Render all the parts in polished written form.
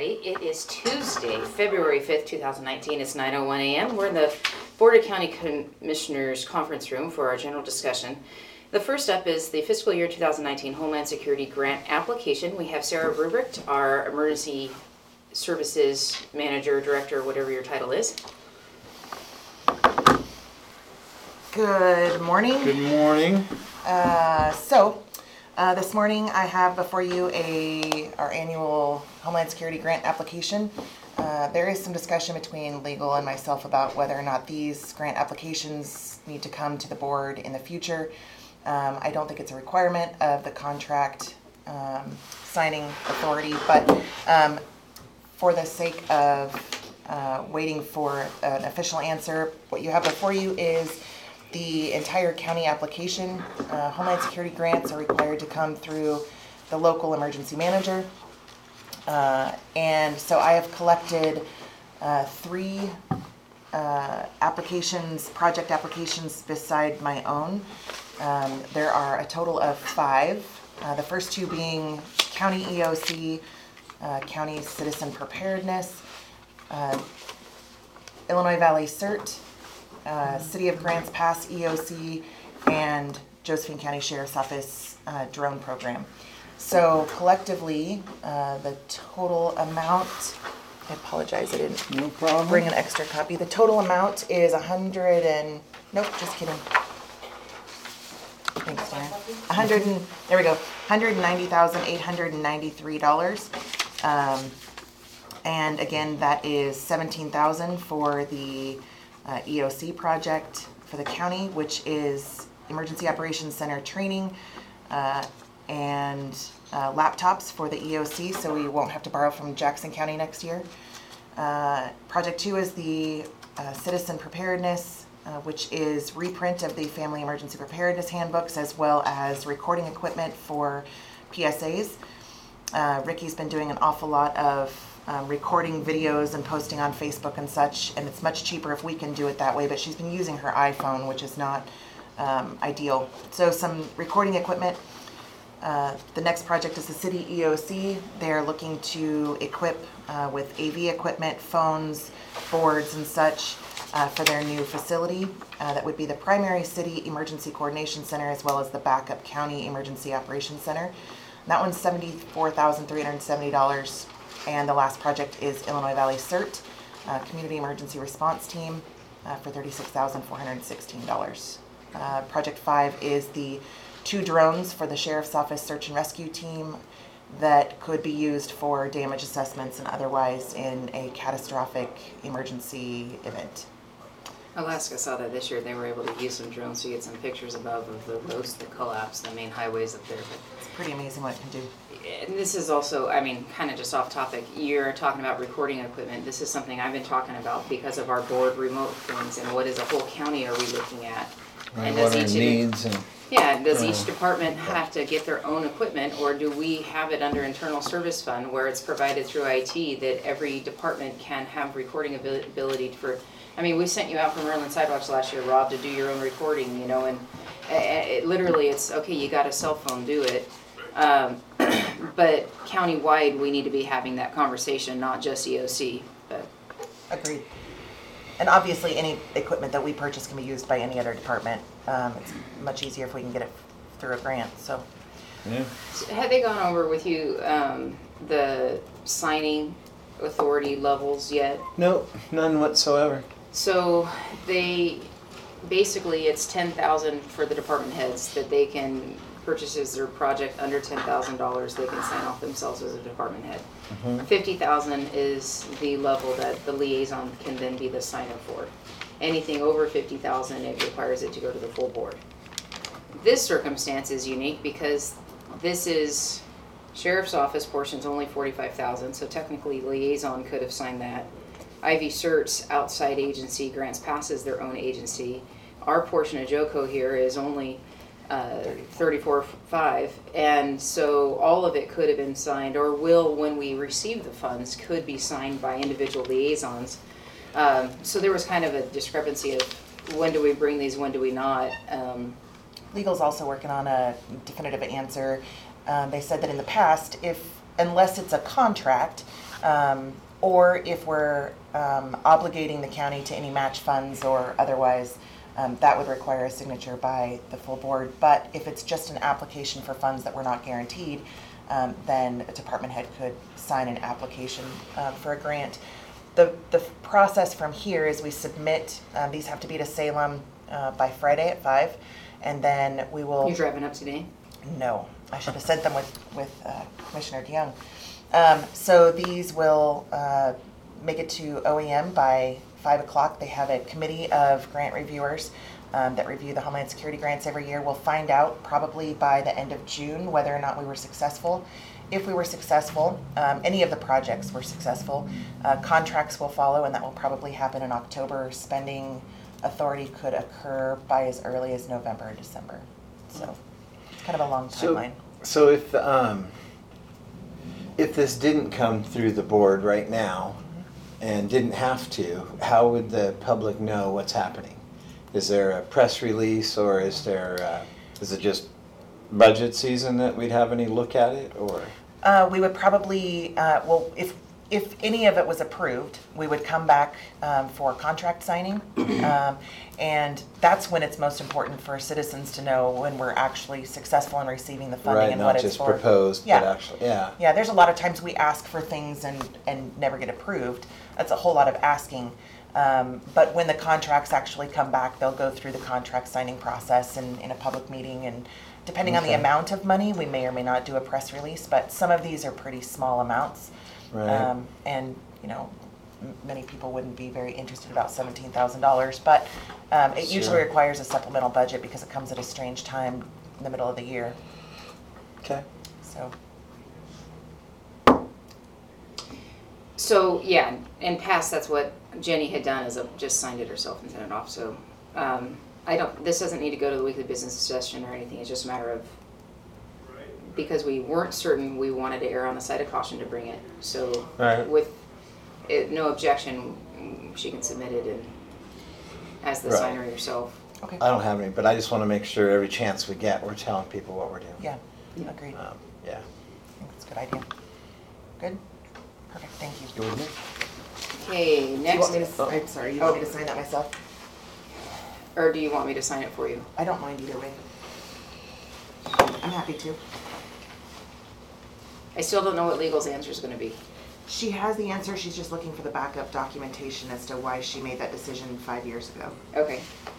everybody. It is Tuesday, February 5th, 2019. It's 9:01 a.m. We're in the Board of County Commissioners conference room for our general discussion. The first up is the fiscal year 2019 Homeland Security Grant application. We have Sarah Rubricht, our Emergency Services Manager, Director, whatever your title is. Good morning. Good morning. This morning I have before you our annual Homeland Security Grant application. There is some discussion between legal and myself about whether or not these grant applications need to come to the board in the future. I don't think it's a requirement of the contract signing authority, but for the sake of waiting for an official answer, what you have before you is the entire county application. Homeland Security grants are required to come through the local emergency manager. And so I have collected three project applications beside my own. There are a total of 5. The first 2 being County EOC, County Citizen Preparedness, Illinois Valley CERT, City of Grants Pass EOC, and Josephine County Sheriff's Office drone program. So collectively, the total amount, I apologize, I didn't bring an extra copy. The total amount is nope, just kidding. Thanks, Darren. There we go, $190,893. And again, that is $17,000 for the EOC project for the county, which is Emergency Operations Center training and laptops for the EOC, so we won't have to borrow from Jackson County next year. Project 2 is the Citizen Preparedness, which is reprint of the Family Emergency Preparedness handbooks, as well as recording equipment for PSAs. Ricky's been doing an awful lot of recording videos and posting on Facebook and such, and it's much cheaper if we can do it that way, but she's been using her iPhone, which is not ideal. So some recording equipment. The next project is the City EOC. They're looking to equip with AV equipment, phones, boards, and such for their new facility. That would be the primary City Emergency Coordination Center, as well as the backup County Emergency Operations Center. And that one's $74,370. And the last project is Illinois Valley CERT, Community Emergency Response Team, for $36,416. Project 5 is the 2 drones for the Sheriff's Office Search and Rescue Team that could be used for damage assessments and otherwise in a catastrophic emergency event. Alaska saw that this year. They were able to use some drones to get some pictures above of the roads that collapsed, the main highways up there. But it's pretty amazing what it can do. And this is also, kind of just off topic, you're talking about recording equipment. This is something I've been talking about because of our board remote things and what as a whole county are we looking at? Right, and what our needs and... Yeah, does each department have to get their own equipment, or do we have it under internal service fund where it's provided through IT that every department can have recording ability for... we sent you out for Maryland Sidewalks last year, Rob, to do your own recording, and literally it's, okay, you got a cell phone, do it. But county-wide, we need to be having that conversation, not just EOC. But. Agreed. And obviously, any equipment that we purchase can be used by any other department. It's much easier if we can get it through a grant. So, yeah. So have they gone over with you the signing authority levels yet? Nope, none whatsoever. So basically it's $10,000 for the department heads that they can purchases their project under $10,000, they can sign off themselves as a department head. Mm-hmm. $50,000 is the level that the liaison can then be the signer for. Anything over $50,000, it requires it to go to the full board. This circumstance is unique because this is Sheriff's Office portion's only $45,000, so technically liaison could have signed that. Ivy CERT's outside agency, Grants Passes their own agency. Our portion of JOCO here is only $34,500, and so all of it could have been signed, or will, when we receive the funds, could be signed by individual liaisons. So there was kind of a discrepancy of when do we bring these, when do we not. Legal's also working on a definitive answer. They said that in the past, unless it's a contract, Or if we're obligating the county to any match funds or otherwise, that would require a signature by the full board. But if it's just an application for funds that we're not guaranteed, then a department head could sign an application for a grant. The process from here is we submit, these have to be to Salem by Friday at 5, and then we will... You're driving up today? No, I should have sent them with Commissioner DeYoung. So these will make it to OEM by 5 o'clock. They have a committee of grant reviewers that review the Homeland Security grants every year. We'll find out probably by the end of June whether or not we were successful. If we were successful, any of the projects were successful, contracts will follow, and that will probably happen in October. Spending authority could occur by as early as November or December. So it's kind of a long timeline. So if this didn't come through the board right now and didn't have to, how would the public know what's happening? Is there a press release, or is it just budget season that we'd have any look at it, or? We would probably, well, if any of it was approved, we would come back for contract signing. And that's when it's most important for citizens to know when we're actually successful in receiving the funding Right, and not what it's just for. proposed, Yeah. but actually, yeah. Yeah, there's a lot of times we ask for things and never get approved. That's a whole lot of asking. But when the contracts actually come back, they'll go through the contract signing process in a public meeting, and depending on the Okay. amount of money, we may or may not do a press release, but some of these are pretty small amounts. Right. And, you know, many people wouldn't be very interested about $17,000, but it usually Sure. requires a supplemental budget because it comes at a strange time in the middle of the year, Okay. so. So, yeah, in past, that's what Jenny had done, is just signed it herself and sent it off, so, this doesn't need to go to the weekly business session or anything, it's just a matter of, because we weren't certain, we wanted to err on the side of caution to bring it, so, Right. with no objection, she can submit it and, as the Right. signer yourself. Okay, I don't have any, but I just want to make sure every chance we get, we're telling people what we're doing. yeah, agreed. I Yeah. think that's a good idea. Good, perfect, thank you. Good with me? Okay, Do you next, want me to, I'm sorry, you want me to sign that myself? or do you want me to sign it for you? I don't mind either way. I'm happy to. I still don't know what legal's answer is gonna be. She has the answer, she's just looking for the backup documentation as to why she made that decision 5 years ago. Okay.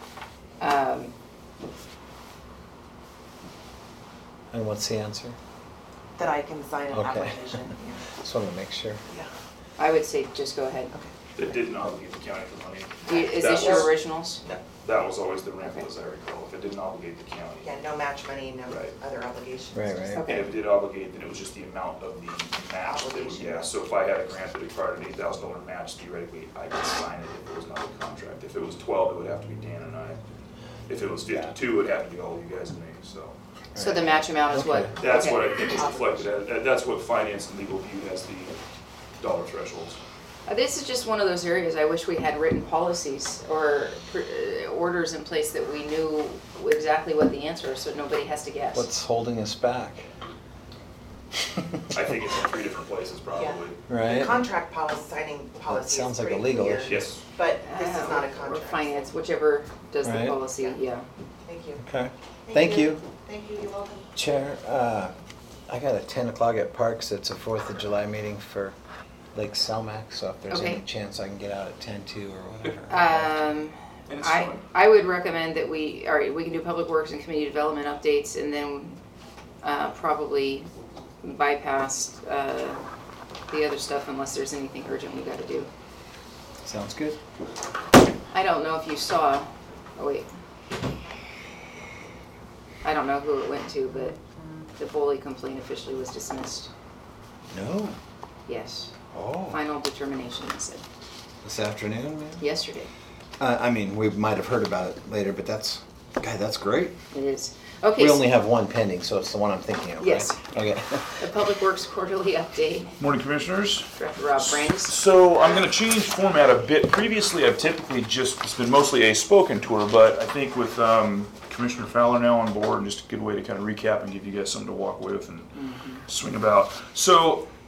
And what's the answer? That I can sign an Okay. application. Yeah. Just want to make sure. Yeah. I would say just go ahead. Okay. It did not obligate the county for money. Is That this your was- originals? That was always the rental, as I recall. If it didn't obligate the county. Yeah, no match money, no Right. other obligations. Right, right. And if it did obligate, then it was just the amount of the match that would, Obligation. yeah. So if I had a grant that required an $8,000 match, theoretically, I could sign it if it was not a contract. If it was 12, it would have to be Dan and I. If it was 52, it would have to be all you guys and me, so. So the match amount is what? Okay. That's okay. what I think is reflected as, that's what finance and legal viewed as the dollar thresholds. This is just one of those areas I wish we had written policies or orders in place that we knew exactly what the answer is, so nobody has to guess. What's holding us back? I think it's in 3 different places probably. The Right? contract policy, signing policy is sounds like a pretty legal clear, issue. Yes. but this is not a Or contract. finance, whichever does the Right. policy, yeah. Thank you. Okay. Thank you. Thank you, you're welcome. Chair, I got a 10 o'clock at Parks. It's a 4th of July meeting for Lake Selmac, so if there's any Okay. chance I can get out at 10 too or whatever. And it's fine. I would recommend that we can do public works and community development updates and then probably bypass the other stuff unless there's anything urgent we gotta do. Sounds good. I don't know if you saw, oh wait. I don't know who it went to, but the bully complaint officially was dismissed. No. Yes, Oh. final determination, it said, This afternoon, man? yesterday. I mean, we might have heard about it later, but that's great. It is. Okay, We so only have one pending, so it's the one I'm thinking of, right? Yes. Okay. the Public Works Quarterly Update, Morning, Commissioners. Director Rob Brandis. So I'm going to change format a bit. Previously, I've typically it's been mostly a spoken tour, but I think with Commissioner Fowler now on board, just a good way to kind of recap and give you guys something to walk with and swing about. So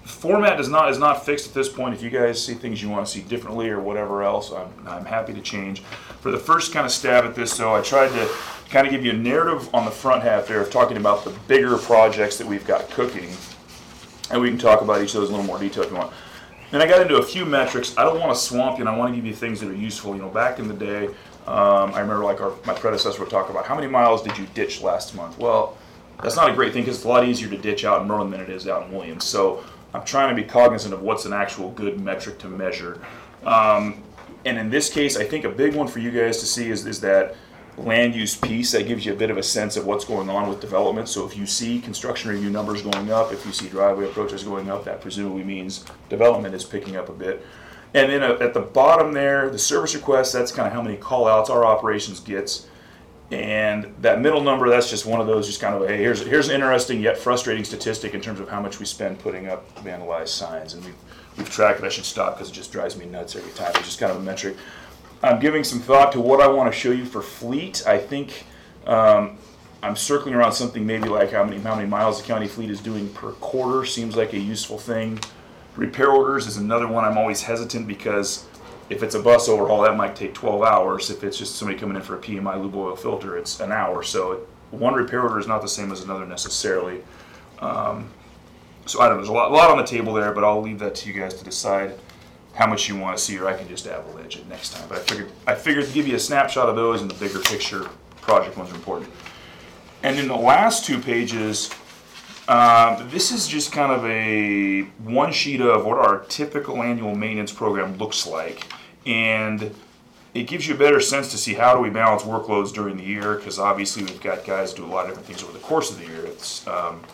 Format is not fixed at this point. If you guys see things you want to see differently or whatever else, I'm happy to change. For the first kind of stab at this, though, I tried to kind of give you a narrative on the front half there of talking about the bigger projects that we've got cooking, and we can talk about each of those in a little more detail if you want. Then I got into a few metrics. I don't want to swamp you, and I want to give you things that are useful. You know, back in the day, I remember like my predecessor would talk about how many miles did you ditch last month. Well, that's not a great thing because it's a lot easier to ditch out in Merlin than it is out in Williams. So I'm trying to be cognizant of what's an actual good metric to measure. And in this case, I think a big one for you guys to see is that land use piece that gives you a bit of a sense of what's going on with development. So if you see construction review numbers going up, if you see driveway approaches going up, that presumably means development is picking up a bit. And then at the bottom there, the service requests, that's kind of how many call outs our operations gets. And that middle number, that's just one of those, just kind of, hey, here's an interesting yet frustrating statistic in terms of how much we spend putting up vandalized signs. And we've tracked it. I should stop because it just drives me nuts every time. It's just kind of a metric. I'm giving some thought to what I want to show you for fleet. I think I'm circling around something maybe like how many miles the county fleet is doing per quarter. Seems like a useful thing. Repair orders is another one I'm always hesitant because if it's a bus overhaul, that might take 12 hours. If it's just somebody coming in for a PMI lube oil filter, it's an hour. So one repair order is not the same as another necessarily. So I don't know, there's a lot on the table there, but I'll leave that to you guys to decide how much you want to see, or I can just avalanche it next time. But I figured to give you a snapshot of those, and the bigger picture project ones are important. And in the last two pages, this is just kind of a one sheet of what our typical annual maintenance program looks like. And it gives you a better sense to see how do we balance workloads during the year, because obviously we've got guys do a lot of different things over the course of the year. It's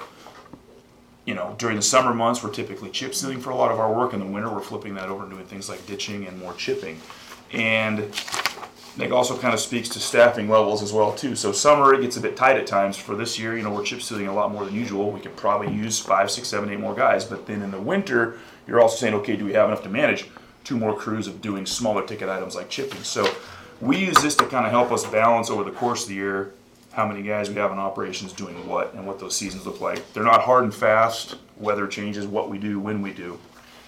you know, during the summer months, we're typically chip sealing for a lot of our work. In the winter, we're flipping that over and doing things like ditching and more chipping. And Nick also kind of speaks to staffing levels as well, too. So summer, it gets a bit tight at times. For this year, you know, we're chip sealing a lot more than usual. We could probably use 5, 6, 7, 8 more guys. But then in the winter, you're also saying, okay, do we have enough to manage 2 more crews of doing smaller ticket items like chipping? So we use this to kind of help us balance over the course of the year how many guys we have in operations doing what and what those seasons look like. They're not hard and fast. Weather changes what we do when we do.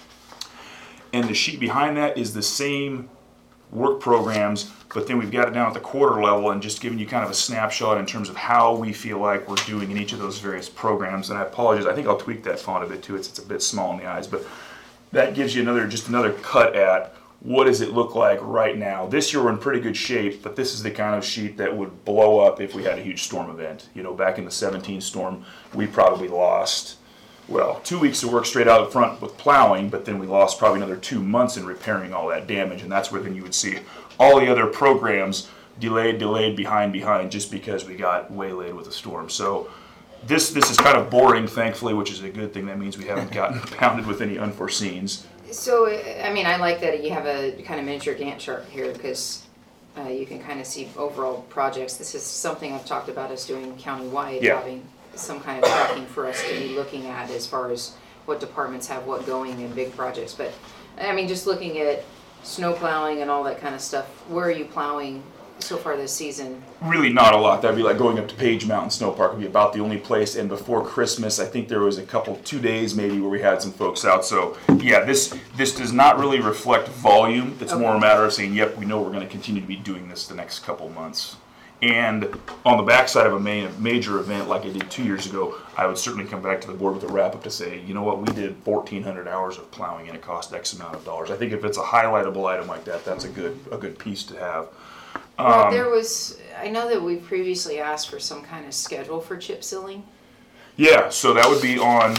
And the sheet behind that is the same work programs, but then we've got it down at the quarter level and just giving you kind of a snapshot in terms of how we feel like we're doing in each of those various programs. And I apologize, I think I'll tweak that font a bit too. It's a bit small in the eyes, but that gives you another cut at what does it look like right now. This year we're in pretty good shape, but this is the kind of sheet that would blow up if we had a huge storm event. You know, back in the 17 storm, we probably lost, 2 weeks of work straight out front with plowing, but then we lost probably another 2 months in repairing all that damage, and that's where then you would see all the other programs delayed, behind, just because we got waylaid with a storm. So this is kind of boring, thankfully, which is a good thing. That means we haven't gotten pounded with any unforeseens. So, I mean, I like that you have a kind of miniature Gantt chart here because you can kind of see overall projects. This is something I've talked about us doing countywide, having some kind of tracking for us to be looking at as far as what departments have what going in big projects. But, I mean, just looking at snow plowing and all that kind of stuff, where are you plowing so far this season? Really not a lot. That'd be like going up to Page Mountain Snow Park would be about the only place. And before Christmas, I think there was 2 days maybe where we had some folks out. So yeah, this does not really reflect volume. It's more a matter of saying, yep, we know we're going to continue to be doing this the next couple months. And on the backside of a major event like I did 2 years ago, I would certainly come back to the board with a wrap up to say, you know what, we did 1,400 hours of plowing and it cost X amount of dollars. I think if it's a highlightable item like that, that's a good piece to have. Well, I know that we previously asked for some kind of schedule for chip sealing. Yeah, so that would be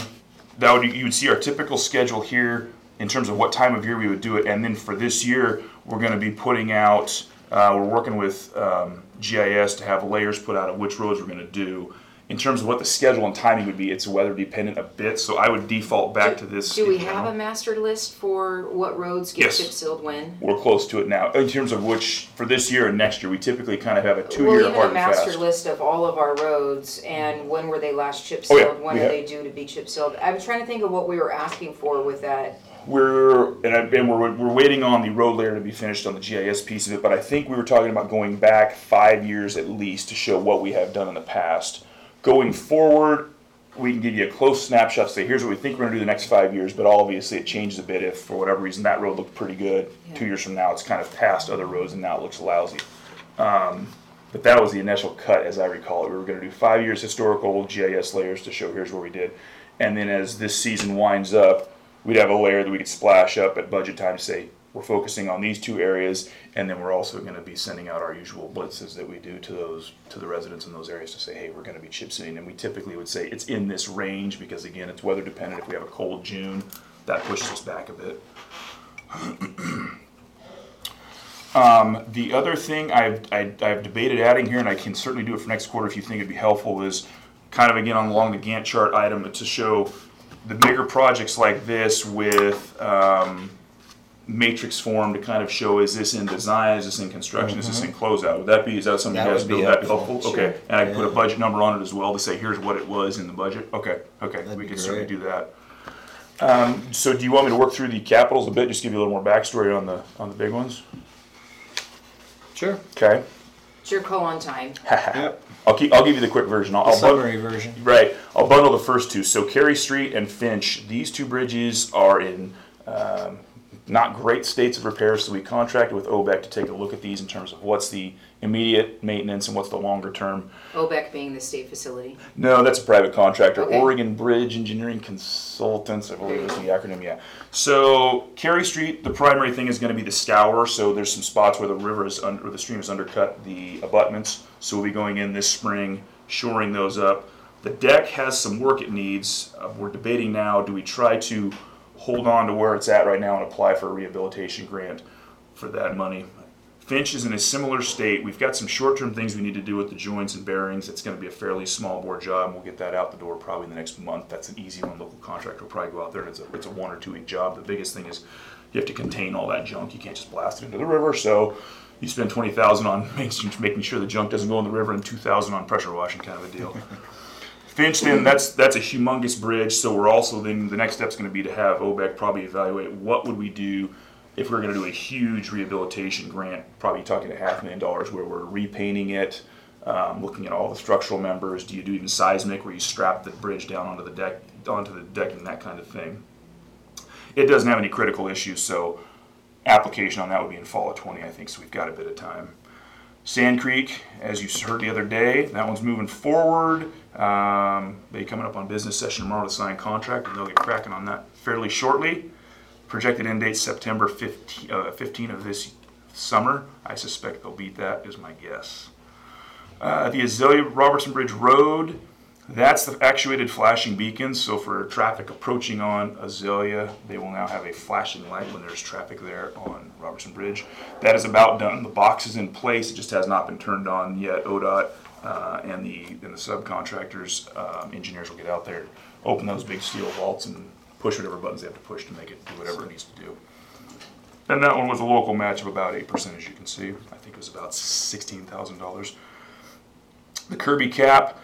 you would see our typical schedule here in terms of what time of year we would do it. And then for this year, we're going to be putting out, we're working with GIS to have layers put out of which roads we're going to do. In terms of what the schedule and timing would be, it's weather dependent a bit, so I would default back to this. Do we have a master list for what roads get chip sealed when? We're close to it now. In terms of which, for this year and next year, we typically kind of have a 2-year hard and fast. Well, even a master list of all of our roads and when were they last chip sealed, when are they due to be chip sealed. I'm trying to think of what we were asking for with that. We're waiting on the road layer to be finished on the GIS piece of it, but I think we were talking about going back 5 years at least to show what we have done in the past. Going forward, we can give you a close snapshot, say here's what we think we're going to do the next 5 years, but obviously it changes a bit if for whatever reason that road looked pretty good. Yeah. 2 years from now it's kind of past other roads and now it looks lousy. But that was the initial cut as I recall it. We were going to do 5 years historical GIS layers to show here's where we did. And then as this season winds up, we'd have a layer that we could splash up at budget time to say we're focusing on these 2 areas, and then we're also going to be sending out our usual blitzes that we do to the residents in those areas to say, hey, we're going to be chip sealing. And we typically would say it's in this range because again, it's weather dependent. If we have a cold June, that pushes us back a bit. The other thing I've debated adding here, and I can certainly do it for next quarter if you think it'd be helpful, is kind of again along the Gantt chart item to show the bigger projects like this with matrix form to kind of show, is this in design, is this in construction, is this in closeout? Is that something you guys feel would be helpful? Sure. Okay, and I can put a budget number on it as well to say here's what it was in the budget. Okay, That'd we be can certainly great. do that. So do you want me to work through the capitals a bit, just give you a little more backstory on the big ones? Sure. Okay. It's your call on time. Yep. I'll give you the quick version. The summary version. Right. I'll bundle the first 2. So Cary Street and Finch, these 2 bridges are in not great states of repair, so we contracted with OBEC to take a look at these in terms of what's the immediate maintenance and what's the longer term. OBEC being the state facility. No, that's a private contractor. Okay. Oregon Bridge Engineering Consultants, I believe is the acronym, yeah. So Cary Street, the primary thing is going to be the scour. So there's some spots where the stream has undercut the abutments. So we'll be going in this spring, shoring those up. The deck has some work it needs. We're debating now, do we try to hold on to where it's at right now and apply for a rehabilitation grant for that money? Finch is in a similar state. We've got some short-term things we need to do with the joints and bearings. It's going to be a fairly small bore job. We'll get that out the door probably in the next month. That's an easy one. Local contractor will probably go out there, and it's a 1 or 2 week job. The biggest thing is you have to contain all that junk. You can't just blast it into the river. So you spend $20,000 on making sure the junk doesn't go in the river and $2,000 on pressure washing, kind of a deal. Finch, then that's a humongous bridge. So we're also then the next step is going to be to have OBEC probably evaluate what would we do if we're going to do a huge rehabilitation grant, probably talking $500,000 where we're repainting it, looking at all the structural members. Do you do even seismic where you strap the bridge down onto the decking, that kind of thing? It doesn't have any critical issues, so application on that would be in fall of 20, I think, so we've got a bit of time. Sand Creek, as you heard the other day, that one's moving forward. They coming up on business session tomorrow to sign contract, and they'll get cracking on that fairly shortly. Projected end date September 15 of this summer. I suspect they'll beat that, is my guess. The Azalea Robertson Bridge Road, that's the actuated flashing beacons. So for traffic approaching on Azalea, they will now have a flashing light when there's traffic there on Robertson Bridge. That is about done. The box is in place. It just has not been turned on yet. ODOT and the subcontractors, engineers will get out there, open those big steel vaults, and push whatever buttons they have to push to make it do whatever it needs to do. And that one was a local match of about 8%, as you can see. I think it was about $16,000. The Kirby Cap,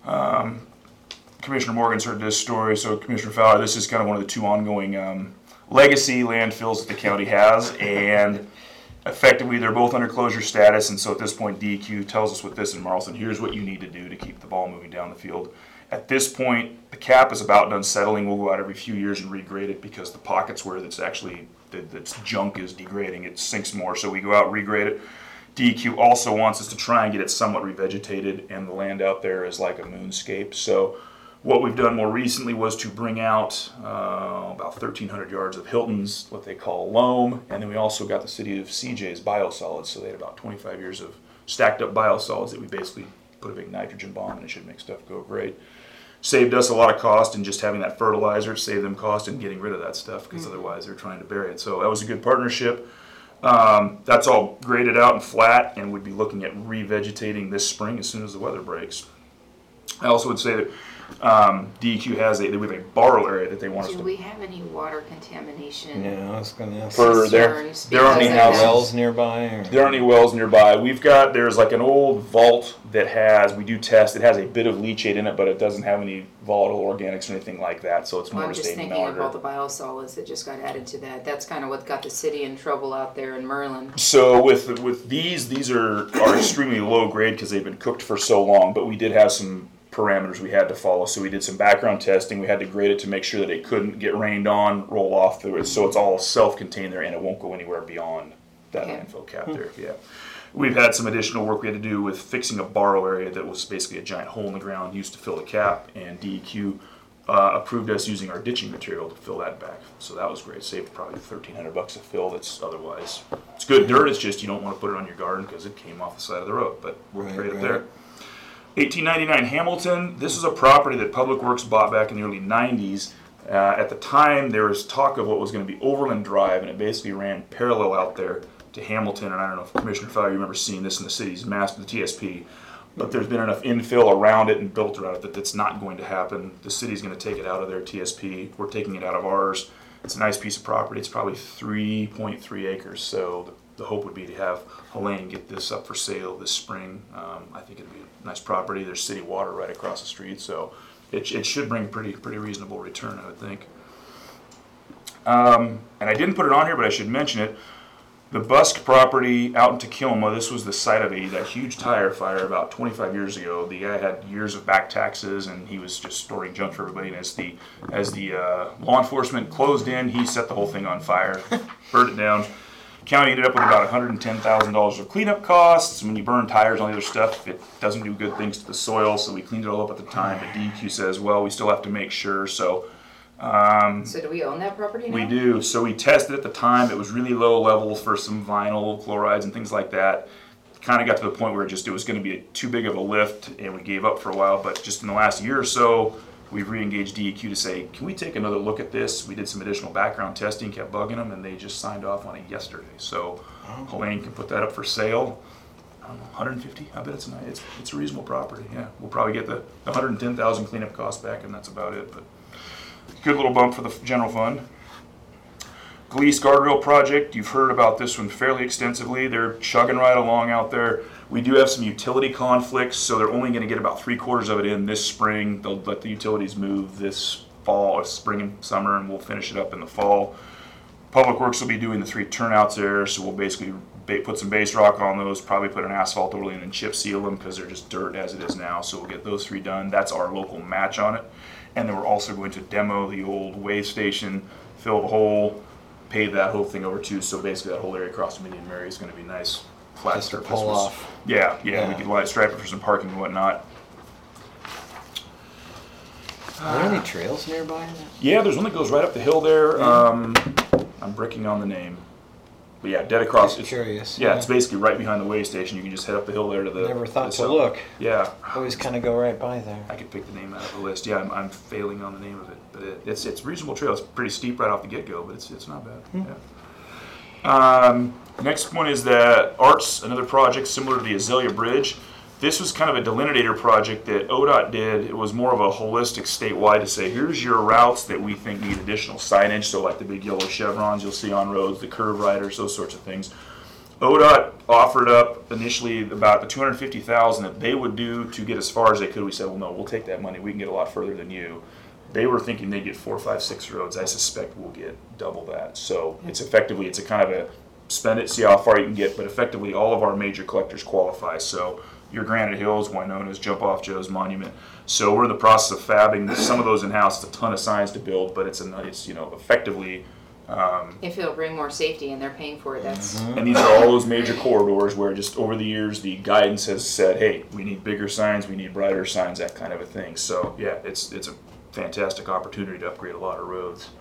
Commissioner Morgan's heard this story, so Commissioner Fowler, this is kind of one of the 2 ongoing legacy landfills that the county has, and effectively they're both under closure status, and so at this point DEQ tells us with this in Marlton, here's what you need to do to keep the ball moving down the field. At this point, the cap is about done settling. We'll go out every few years and regrade it because the pockets where that's actually, that's junk is degrading, it sinks more, so we go out and regrade it. DEQ also wants us to try and get it somewhat revegetated, and the land out there is like a moonscape. So what we've done more recently was to bring out about 1,300 yards of Hilton's, what they call loam, and then we also got the city of CJ's biosolids. So they had about 25 years of stacked up biosolids that we basically put a big nitrogen bomb, and it should make stuff go great. Saved us a lot of cost in just having that fertilizer, saved them cost in getting rid of that stuff, because otherwise they're trying to bury it. So that was a good partnership. That's all graded out and flat, and we'd be looking at revegetating this spring as soon as the weather breaks. I also would say that DEQ has we have a borrow area that they want us Do to. we have any water contamination Yeah, I was going to ask. For there concerns? there aren't Because any of that? wells nearby? Or? There aren't any wells nearby. There's like an old vault that we do test. It has a bit of leachate in it, but it doesn't have any volatile organics or anything like that. So it's more I'm to just stay thinking of all longer. the biosolids that just got added to that. That's kind of what got the city in trouble out there in Merlin. So with these are extremely low grade because they've been cooked for so long. But we did have some parameters we had to follow. So we did some background testing. We had to grade it to make sure that it couldn't get rained on, roll off through it. So it's all self-contained there and it won't go anywhere beyond that Okay. landfill cap there. Yeah. We've had some additional work we had to do with fixing a borrow area that was basically a giant hole in the ground used to fill the cap, and DEQ approved us using our ditching material to fill that back. So that was great. Saved probably $1,300 a fill. That's otherwise, it's good dirt. It's just you don't want to put it on your garden because it came off the side of the road, but Right, right up right. there. 1899 Hamilton. This is a property that Public Works bought back in the early 90s. At the time, there was talk of what was going to be Overland Drive, and it basically ran parallel out there to Hamilton. And I don't know if Commissioner Fowler, you remember seeing this in the city's map, the TSP. But there's been enough infill around it and built around it that that's not going to happen. The city's going to take it out of their TSP. We're taking it out of ours. It's a nice piece of property. It's probably 3.3 acres. So the hope would be to have Helene get this up for sale this spring. I think it'd be a nice property. There's city water right across the street, so it should bring pretty reasonable return, I would think. And I didn't put it on here, but I should mention it. The Busk property out in Takilma, this was the site of that huge tire fire about 25 years ago. The guy had years of back taxes, and he was just storing junk for everybody. And as the law enforcement closed in, he set the whole thing on fire, burned it down. County ended up with about $110,000 of cleanup costs. When you burn tires and all the other stuff, it doesn't do good things to the soil, so we cleaned it all up at the time. But DEQ says, well, we still have to make sure. So So do we own that property now? we do. So we tested at the time. It was really low levels for some vinyl chlorides and things like that. Kind of got to the point where it was going to be too big of a lift, and we gave up for a while. But just in the last year or so, we've re-engaged DEQ to say, can we take another look at this? We did some additional background testing, kept bugging them, and they just signed off on it yesterday. So Helene can put that up for sale. I don't know, 150. I bet it's nice. It's a reasonable property. Yeah, we'll probably get the 110,000 cleanup costs back, and that's about it. But good little bump for the general fund. Gleese Guardrail Project, you've heard about this one fairly extensively. They're chugging right along out there. We do have some utility conflicts, so they're only going to get about 3/4 of it in this spring. They'll let the utilities move this fall, or spring and summer, and we'll finish it up in the fall. Public Works will be doing the 3 turnouts there, so we'll basically put some base rock on those, probably put an asphalt overlay and then chip seal them because they're just dirt as it is now, so we'll get those 3 done. That's our local match on it. And then we're also going to demo the old weigh station, fill the hole, pave that whole thing over too. So basically that whole area across from Indian Mary is going to be nice, flat Just to surface. pull off. Yeah, we Yeah. could light stripe it for some parking and whatnot. Are there any trails nearby? Yeah, there's one that goes right up the hill there. I'm breaking on the name. But yeah, dead across. Just curious. Yeah, it's basically right behind the weigh station. You can just head up the hill there to the. Never thought the to south. look. Yeah. Always kind of go right by there. I could pick the name out of the list. Yeah, I'm failing on the name of it, but it's reasonable trail. It's pretty steep right off the get-go, but it's not bad. Yeah. Next one is the Arts, another project similar to the Azalea Bridge. This was kind of a delineator project that ODOT did. It was more of a holistic statewide to say, here's your routes that we think need additional signage. So like the big yellow chevrons you'll see on roads, the curve riders, those sorts of things. ODOT offered up initially about the $250,000 that they would do to get as far as they could. We said, well, no, we'll take that money. We can get a lot further than you. They were thinking they'd get 4, 5, 6 roads. I suspect we'll get double that. So it's a kind of a spend it, see how far you can get. But effectively, all of our major collectors qualify. So your Granite Hills, Winona's, Jump Off Joe's, Monument. So we're in the process of fabbing some of those in house. It's a ton of signs to build, but it's effectively. If it'll bring more safety and they're paying for it, that's. And these are all those major corridors where just over the years the guidance has said, hey, we need bigger signs, we need brighter signs, that kind of a thing. So yeah, it's a fantastic opportunity to upgrade a lot of roads.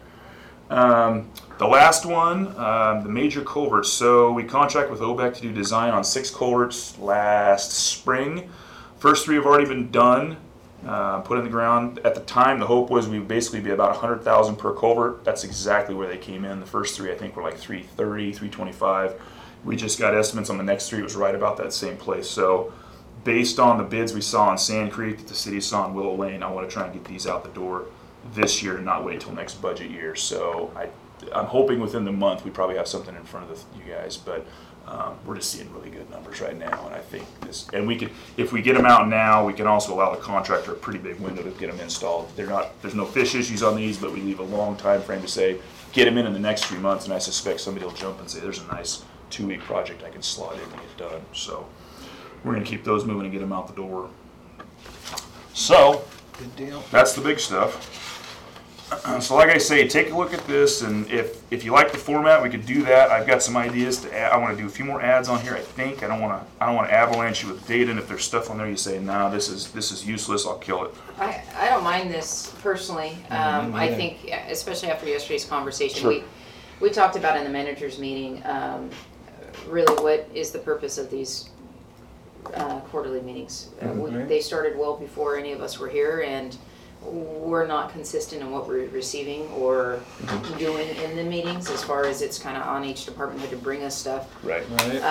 The last one, the major culverts. So we contract with OBEC to do design on 6 culverts last spring. First 3 have already been done, put in the ground. At the time, the hope was we'd basically be about $100,000 per culvert. That's exactly where they came in. The first 3, I think, were like 330, 325. We just got estimates on the next 3. It was right about that same place. So based on the bids we saw on Sand Creek, that the city saw in Willow Lane, I want to try and get these out the door this year and not wait till next budget year. So I'm hoping within the month we probably have something in front of you guys, but we're just seeing really good numbers right now, and I think this, and we could, if we get them out now, we can also allow the contractor a pretty big window to get them installed. There's no fish issues on these, but we leave a long time frame to say get them in the next 3 months, and I suspect somebody will jump and say there's a nice 2-week project I can slot in and get done. So we're going to keep those moving and get them out the door. So, Good deal. that's the big stuff. So like I say, take a look at this, and if you like the format, we could do that. I've got some ideas to add. I want to do a few more ads on here. I think I don't want to avalanche you with data, and if there's stuff on there you say, nah, this is useless, I'll kill it. I don't mind this personally. I think, especially after yesterday's conversation, Sure. we talked about in the managers meeting, really what is the purpose of these quarterly meetings. They started well before any of us were here, and we're not consistent in what we're receiving or doing in the meetings, as far as it's kind of on each department head to bring us stuff. Right.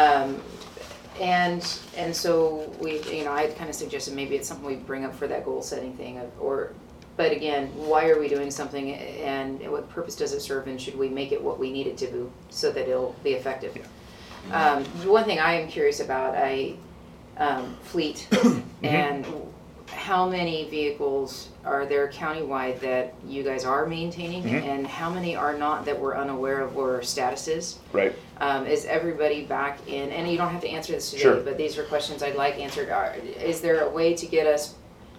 And so we, I kind of suggested maybe it's something we bring up for that goal setting thing, but again, why are we doing something, and what purpose does it serve, and should we make it what we need it to be so that it'll be effective? Yeah. One thing I am curious about, fleet, and how many vehicles are there countywide that you guys are maintaining, and how many are not that we're unaware of where our status is? Right. Is everybody back in, and you don't have to answer this today, Sure. but these are questions I'd like answered. Is there a way to get us,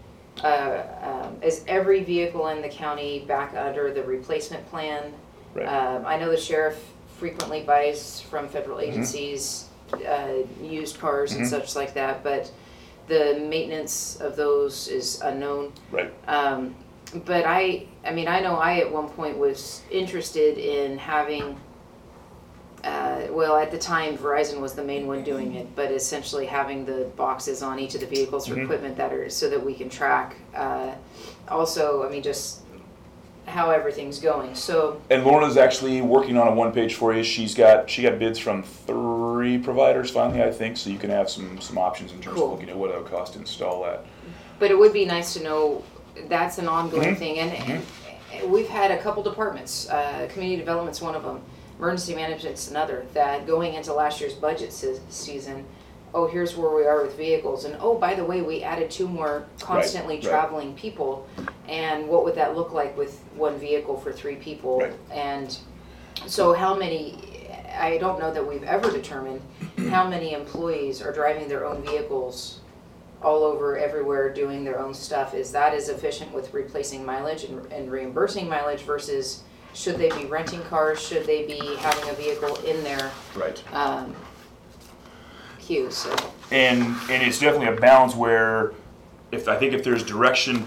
is every vehicle in the county back under the replacement plan? Right. I know the sheriff frequently buys from federal agencies used cars and such like that, but the maintenance of those is unknown. Right. But I know I at one point was interested in having, at the time Verizon was the main one doing it, but essentially having the boxes on each of the vehicles for equipment that are, so that we can track. Also, just how everything's going. So. And Lorna's actually working on a one-page for you. She got bids from 3 providers finally, I think, so you can have some options in terms of looking at what it would cost to install that. But it would be nice to know that's an ongoing thing, and we've had a couple departments, community development's one of them, emergency management's another, that going into last year's budget season, here's where we are with vehicles, and by the way, we added 2 more constantly traveling people, and what would that look like with 1 vehicle for 3 people? Right. And so how many, I don't know that we've ever determined how many employees are driving their own vehicles all over everywhere doing their own stuff. Is that as efficient with replacing mileage and reimbursing mileage, versus should they be renting cars? Should they be having a vehicle in their queue? So. And it's definitely a balance where if there's direction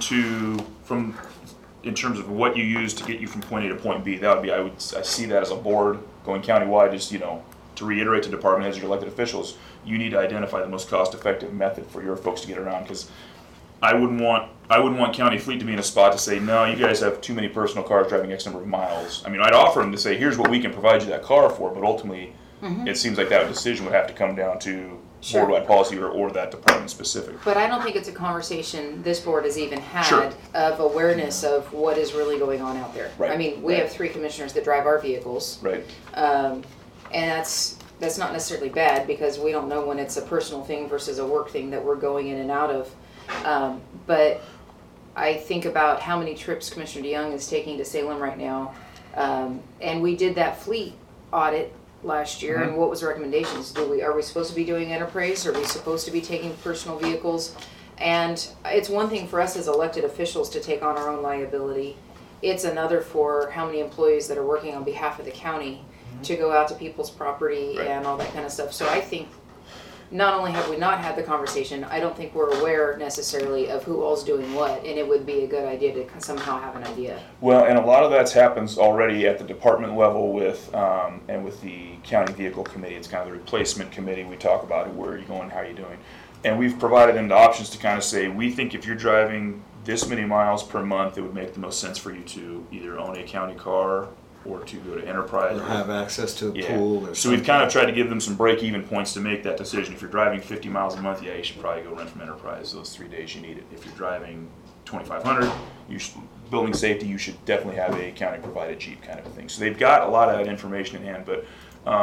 in terms of what you use to get you from point A to point B, that would be, I see that as a board going countywide, just, to reiterate to department heads, your elected officials, you need to identify the most cost-effective method for your folks to get around, because I wouldn't want county fleet to be in a spot to say, no, you guys have too many personal cars driving X number of miles. I'd offer them to say, here's what we can provide you that car for, but ultimately, it seems like that decision would have to come down to board-wide policy or that department specific. But I don't think it's a conversation this board has even had of awareness of what is really going on out there. Right. We have 3 commissioners that drive our vehicles. Right. And that's not necessarily bad, because we don't know when it's a personal thing versus a work thing that we're going in and out of. But I think about how many trips Commissioner DeYoung is taking to Salem right now. And we did that fleet audit last year, and what was the recommendations? Are we supposed to be doing enterprise? Are we supposed to be taking personal vehicles? And it's one thing for us as elected officials to take on our own liability. It's another for how many employees that are working on behalf of the county to go out to people's property and all that kind of stuff. So I think not only have we not had the conversation, I don't think we're aware necessarily of who all's doing what, and it would be a good idea to somehow have an idea. Well, and a lot of that happens already at the department level with the county vehicle committee. It's kind of the replacement committee. We talk about it, where are you going, how are you doing? And we've provided them the options to kind of say, we think if you're driving this many miles per month, it would make the most sense for you to either own a county car or to go to enterprise. Or have access to a pool or so we've kind of tried to give them some break-even points to make that decision. If you're driving 50 miles a month, you should probably go rent from enterprise those 3 days you need it. If you're driving 2,500, building safety, you should definitely have a county-provided Jeep kind of a thing. So they've got a lot of that information in hand, but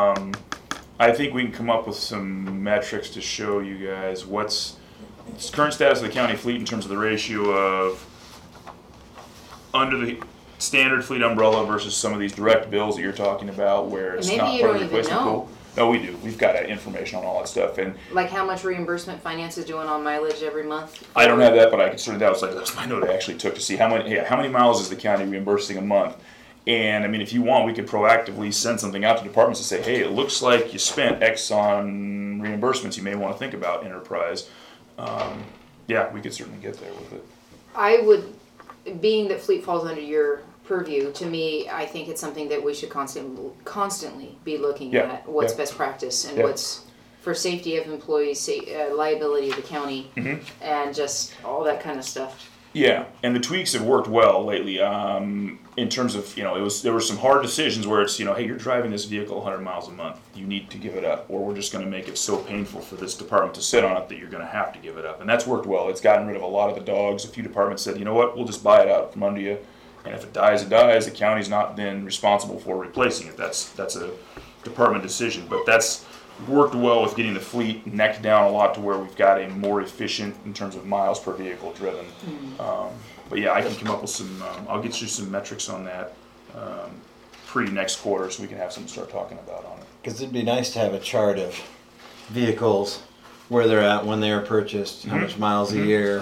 I think we can come up with some metrics to show you guys what's the current status of the county fleet in terms of the ratio of under the standard fleet umbrella versus some of these direct bills that you're talking about, where it's Maybe not you part of don't the even replacement know. pool. Oh, we do. We've got information on all that stuff, and Like how much reimbursement finance is doing on mileage every month? I don't have that, but I can certainly, that's my note I actually took to see how many miles is the county reimbursing a month. And I mean, if you want, we could proactively send something out to departments and say, hey, it looks like you spent X on reimbursements. You may want to think about enterprise. Yeah, we could certainly get there with it. I would, being that fleet falls under your purview, to me, I think it's something that we should constantly be looking Yeah, at. What's yeah. best practice and Yeah. what's for safety of employees, liability of the county, and just all that kind of stuff. Yeah, and the tweaks have worked well lately. In terms of, there were some hard decisions where it's, hey, you're driving this vehicle 100 miles a month. You need to give it up, or we're just going to make it so painful for this department to sit on it that you're going to have to give it up. And that's worked well. It's gotten rid of a lot of the dogs. A few departments said, you know what, we'll just buy it out from under you, and if it dies, it dies. The county's not then responsible for replacing it. That's a department decision, but that's worked well with getting the fleet necked down a lot to where we've got a more efficient in terms of miles per vehicle driven. But yeah, I can come up with some, I'll get you some metrics on that pre-next quarter so we can have something to start talking about on it. Because it'd be nice to have a chart of vehicles, where they're at when they were purchased, how much miles a year,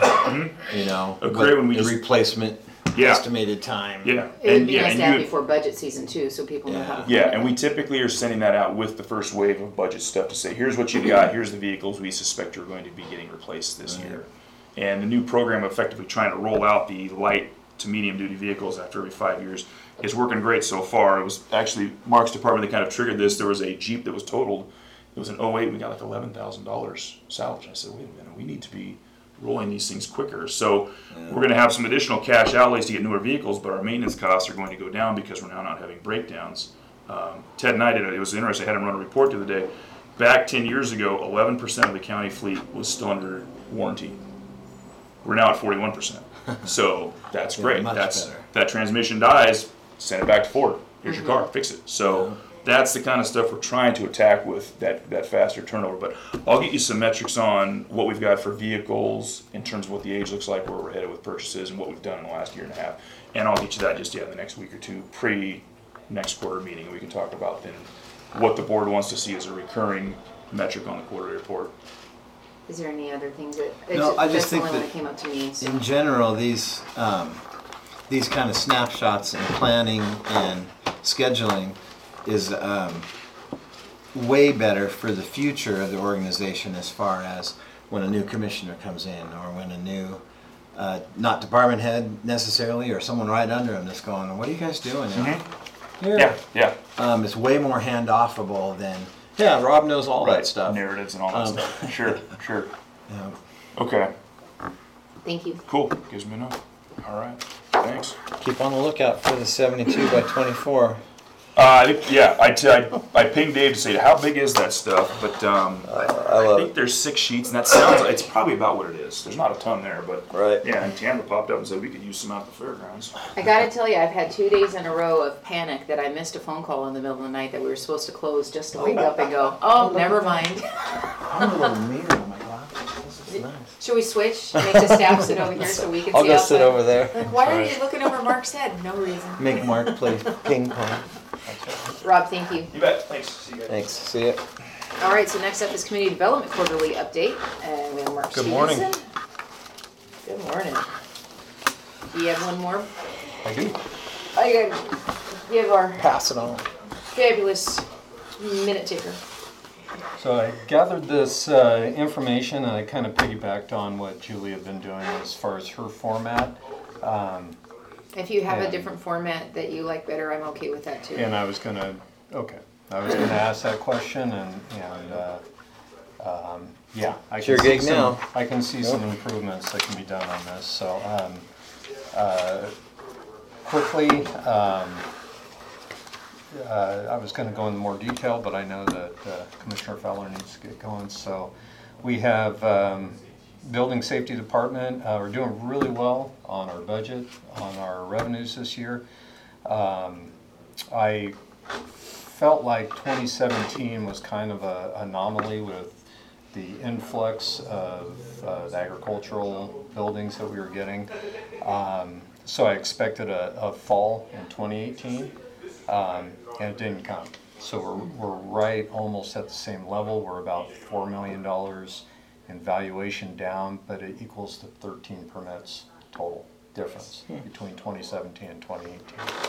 Great when we the just- replacement estimated time. Yeah. It'd be nice and to have you- before budget season too, so people know how to. Yeah, and we typically are sending that out with the first wave of budget stuff to say, here's what you've got, here's the vehicles we suspect are going to be getting replaced this year. And the new program effectively trying to roll out the light to medium duty vehicles after every 5 years is working great so far. It was actually Mark's department that kind of triggered this. There was a Jeep that was totaled. It was an 08, we got like $11,000 salvage. I said, wait a minute, we need to be rolling these things quicker. So we're going to have some additional cash outlays to get newer vehicles, but our maintenance costs are going to go down because we're now not having breakdowns. Ted and I did it was interesting. I had him run a report the other day. Back 10 years ago, 11% of the county fleet was still under warranty. We're now at 41%. So that's great. much That's better. that transmission dies, send it back to Ford. Here's your car, fix it. So that's the kind of stuff we're trying to attack with that faster turnover. But I'll get you some metrics on what we've got for vehicles in terms of what the age looks like, where we're headed with purchases, and what we've done in the last year and a half. And I'll get you that just in the next week or two, pre-next quarter meeting, and we can talk about then what the board wants to see as a recurring metric on the quarterly report. Is there any other things that? No, I just that's the think only one that that came up to me. So. In general, these kind of snapshots and planning and scheduling is way better for the future of the organization, as far as when a new commissioner comes in, or when a new not department head necessarily, or someone right under him that's going, what are you guys doing? Here. Yeah. It's way more hand-offable than, yeah, Rob knows all that stuff. Narratives and all that stuff. Sure. Yeah. Okay, Mm-hmm. Thank you. cool. Gives me enough. All right, thanks. Keep on the lookout for the 72 by 24. I pinged Dave to say, how big is that stuff? But I think there's 6 sheets, and that sounds like it's probably about what it is. There's not a ton there, but Right. yeah. And Tamara popped up and said we could use some out at the fairgrounds. I gotta tell you, I've had 2 days in a row of panic that I missed a phone call in the middle of the night that we were supposed to close just to wake up and go, oh, never mind. I'm a little mirror on my glasses. This is nice. Should we switch? Make the staff sit over here so we can I'll see go outside? sit over there. Like, why are you looking over Mark's head? No reason. Make Mark play ping pong. Rob, thank you. You bet. Thanks. See you guys. Thanks. See ya. All right, so next up is Community Development Quarterly Update, and we have Mark Good morning. Stevenson. Good morning. Do you have one more? I do. I gotta give our Pass it on. fabulous minute taker. So I gathered this information, and I kind of piggybacked on what Julie had been doing as far as her format. If you have a Yeah. different format that you like better, I'm okay with that too. And I was gonna ask that question, yeah. I It's your can see gig some- now. I can see some improvements that can be done on this, so, quickly, I was gonna go into more detail, but I know that Commissioner Feller needs to get going, so we have, Building Safety Department, we're doing really well on our budget, on our revenues this year. I felt like 2017 was kind of an anomaly with the influx of the agricultural buildings that we were getting. So I expected a fall in 2018, and it didn't come. So we're right almost at the same level. We're about $4 million in valuation down, but it equals to 13 permits total difference between 2017 and 2018.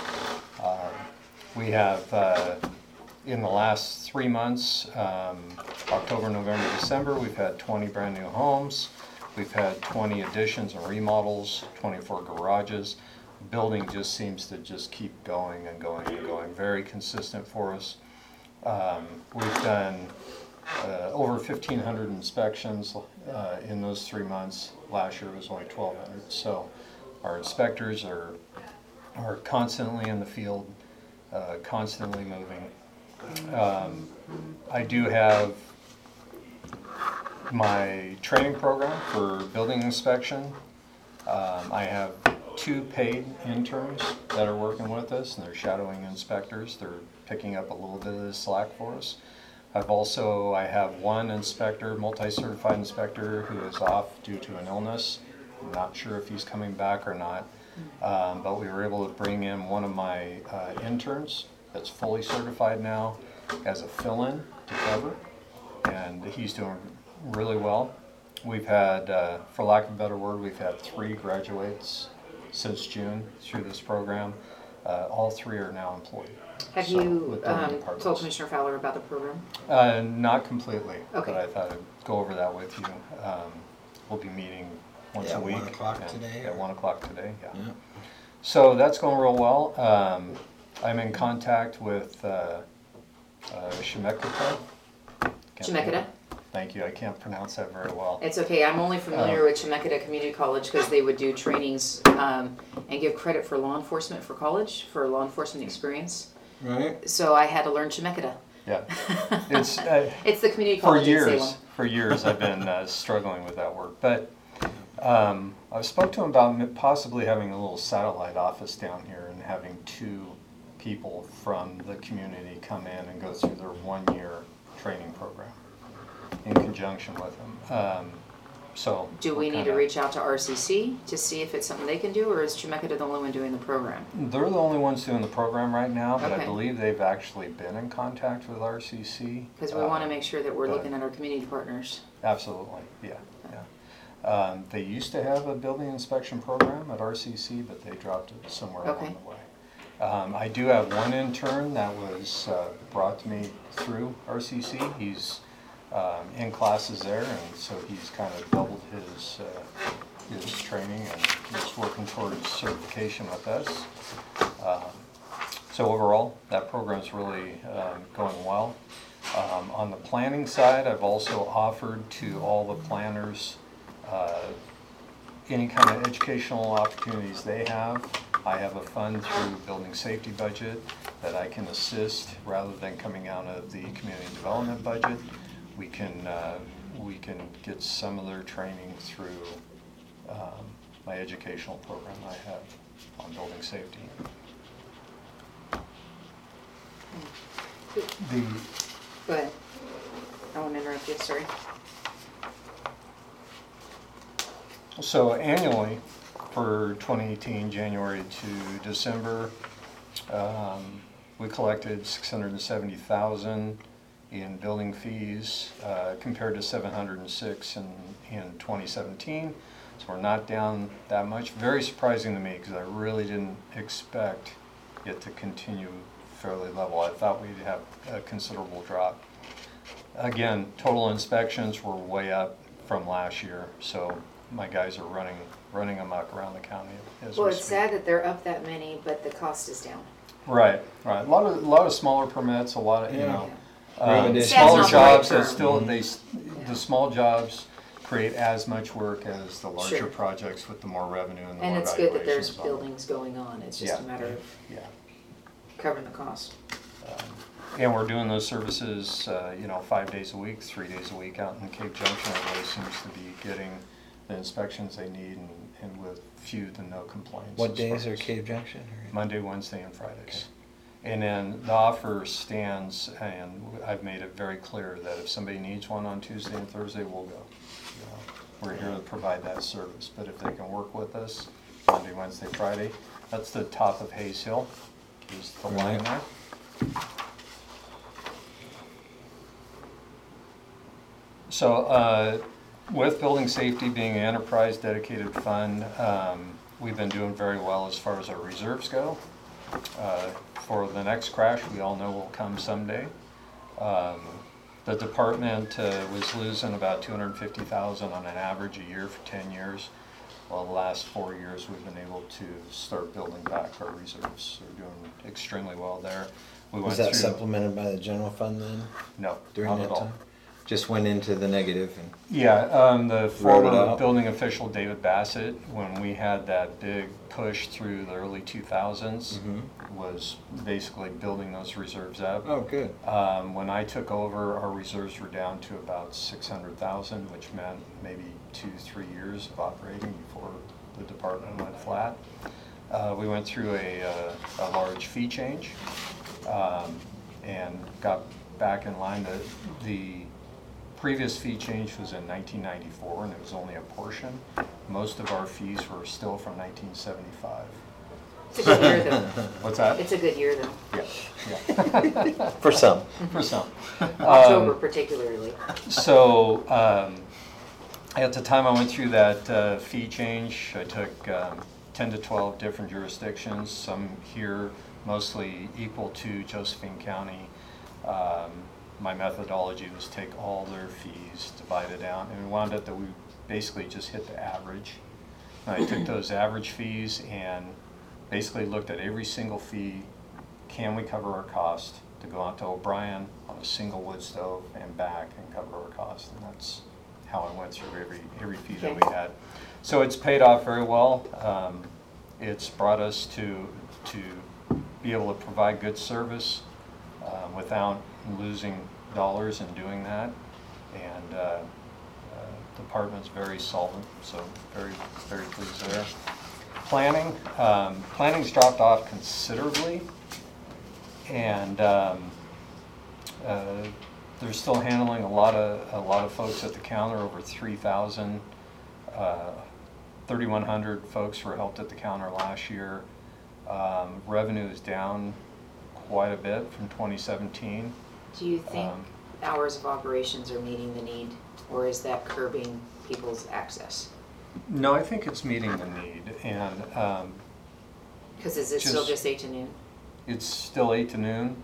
We have, in the last 3 months, October, November, December, we've had 20 brand new homes. We've had 20 additions and remodels, 24 garages. The building just seems to just keep going and going and going. Very consistent for us. We've done over 1,500 inspections in those 3 months. Last year was only 1,200. So our inspectors are constantly in the field, constantly moving. I do have my training program for building inspection. I have 2 paid interns that are working with us, and they're shadowing inspectors. They're picking up a little bit of the slack for us. I have 1 inspector, multi-certified inspector, who is off due to an illness. I'm not sure if he's coming back or not, but we were able to bring in one of my interns that's fully certified now as a fill-in to cover, and he's doing really well. We've had, for lack of a better word, we've had 3 graduates since June through this program. All 3 are now employed. Have you told Commissioner Fowler about the program? Not completely, Okay. but I thought I'd go over that with you. We'll be meeting once a week. 1 o'clock today? At 1 o'clock today, yeah. Yeah. So that's going real well. I'm in contact with Chemeketa. Chemeketa? Thank you, I can't pronounce that very well. It's okay. I'm only familiar with Chemeketa Community College because they would do trainings and give credit for law enforcement for college, for law enforcement experience. Right. So I had to learn Chemeketa. Yeah, it's It's the community for college in Salem. years I've been struggling with that work. But I spoke to him about possibly having a little satellite office down here and having 2 people from the community come in and go through their 1-year training program in conjunction with them. So Do we need to reach out to RCC to see if it's something they can do, or is Chemeketa the only one doing the program? They're the only ones doing the program right now, but I Okay. believe they've actually been in contact with RCC. Because we want to make sure that we're but- looking at our community partners. Absolutely, yeah. They used to have a building inspection program at RCC, but they dropped it somewhere Okay. along the way. I do have 1 intern that was brought to me through RCC. He's in classes there, and so he's kind of doubled his training and is working towards certification with us. So overall, that program's really going well. On the planning side, I've also offered to all the planners any kind of educational opportunities they have. I have a fund through building safety budget that I can assist rather than coming out of the community development budget. We can get some of their training through my educational program I have on building safety. Go ahead. I won't interrupt you, sorry. So annually, for 2018, January to December, we collected $670,000 in building fees compared to $706 in 2017. So we're not down that much. Very surprising to me because I really didn't expect it to continue fairly level. I thought we'd have a considerable drop. Again, total inspections were way up from last year, so my guys are running amok around the county as Well, we it's speak. sad that they're up that many, but the cost is down. Right. A lot of smaller permits, a lot of, you Yeah. know, Repetition. smaller That's not the right jobs that term. still, the small jobs create as much work as the larger Sure. projects with the more revenue and the And more it's good that there's valuations on them. buildings going on. It's just a Yeah. matter of Yeah. covering the cost. And we're doing those services, 5 days a week, 3 days a week out in Cape Junction. Everybody seems to be getting the inspections they need and with few to no complaints. What as days far are as Cave Junction? Monday, Wednesday, and Fridays. And then the offer stands, and I've made it very clear that if somebody needs one on Tuesday and Thursday, we'll go. We're here to provide that service, but if they can work with us Monday, Wednesday, Friday, that's the top of Hayes Hill, is the line there. So with building safety being an enterprise dedicated fund, we've been doing very well as far as our reserves go. For the next crash, we all know will come someday. The department was losing about $250,000 on an average a year for 10 years. Well, the last 4 years, we've been able to start building back our reserves. We're doing extremely well there. We Was that supplemented by the general fund then No, during not that at all. time? Just went into the negative and, Yeah, the Wrote it former out. building official, David Bassett, when we had that big push through the early 2000s, was basically building those reserves up. oh, good. When I took over, our reserves were down to about 600,000, which meant maybe 2-3 years of operating before the department went flat. We went through a large fee change and got back in line. The previous fee change was in 1994, and it was only a portion. Most of our fees were still from 1975. It's a good year though. What's that? It's a good year though. Yeah. For some. For some. October particularly. So at the time I went through that fee change, I took 10 to 12 different jurisdictions, some here mostly equal to Josephine County. My methodology was take all their fees, divide it out, and we wound up that we basically just hit the average. And I took those average fees and basically looked at every single fee. Can we cover our cost to go out to O'Brien on a single wood stove and back and cover our cost? And that's how I went through every fee that we had. So it's paid off very well. It's brought us to be able to provide good service without losing dollars in doing that. And the department's very solvent, so very, very pleased there. Planning's dropped off considerably, and they're still handling a lot of folks at the counter, over 3,000. 3,100 folks were helped at the counter last year. Revenue is down quite a bit from 2017. Do you think hours of operations are meeting the need, or is that curbing people's access? No, I think it's meeting the need, and Because is it still just 8 to noon? it's still 8 to noon,